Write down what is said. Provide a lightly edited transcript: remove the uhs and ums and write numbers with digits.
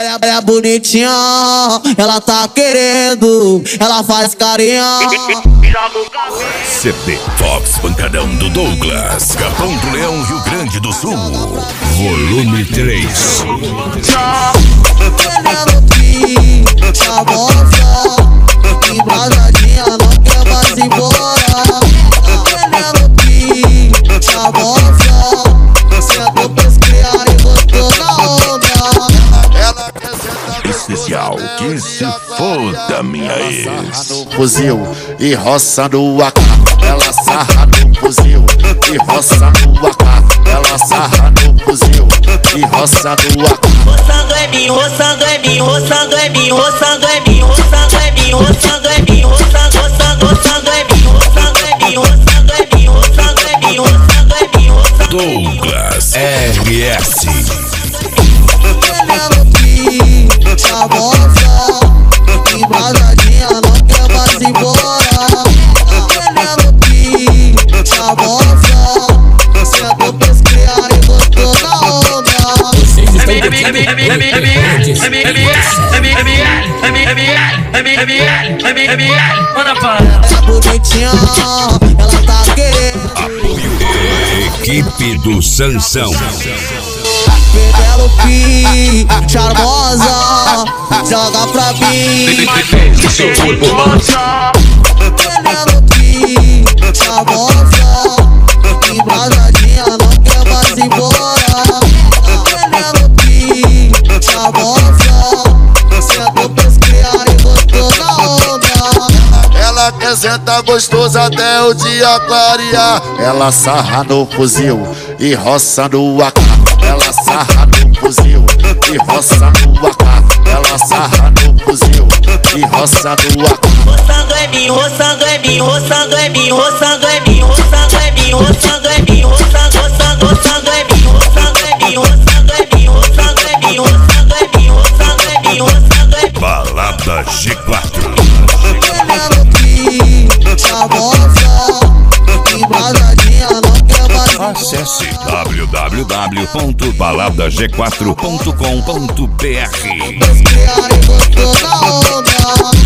Ela é bonitinha, ela tá querendo, ela faz carinha. CD Fox Pancadão do Douglas, Capão do Leão, Rio Grande do Sul, volume 3. Chavosa, embrasadinha, não quer mais ir embora. Chavosa, senta pros criar e botou na onda. Especial que se foda, minha ex. No fuzil e roça no AK. Ela sarra no fuzil e roça no AK. Ela sarra no fuzil e roça no AK. Roçando é mim, roçando é mim, roçando é mim, roçando é mim, roçando é mim, roçando é mim, roçando é mim, roçando é mim, roçando é mim, roçando é mim, roçando é mim, roçando. Douglas RS. Chavosa, embrasadinha, não quer mais ir embora. Chavosa, senta pros criar e botou na onda. Ela bonitinha, ela tá querendo. Apoio equipe do Sansão. Penelope, charmosa, joga pra mim. Penelope, charmosa, embrasadinha, não quer mais ir embora. Penelope, charmosa, senta pros criar e botou na onda. Ela quer sentar gostoso até o dia clarear. Ela sarra no fuzil e roça no AK. Ela sarra no fuzil e roça no AK. Ela sarra no fuzil e roça no AK. Roçando é mim, roçando é mim, roçando é mim, roçando é mim, roçando é mim, roçando é mim, roçando é mim, roçando é mim, roçando é mim, roçando é mim, roçando é mim, roçando é mim, roçando é mim. Balada G4. Chavosa, embrasadinha, não quer mais. Acesse www.baladag4.com.br. Criar e botou na onda.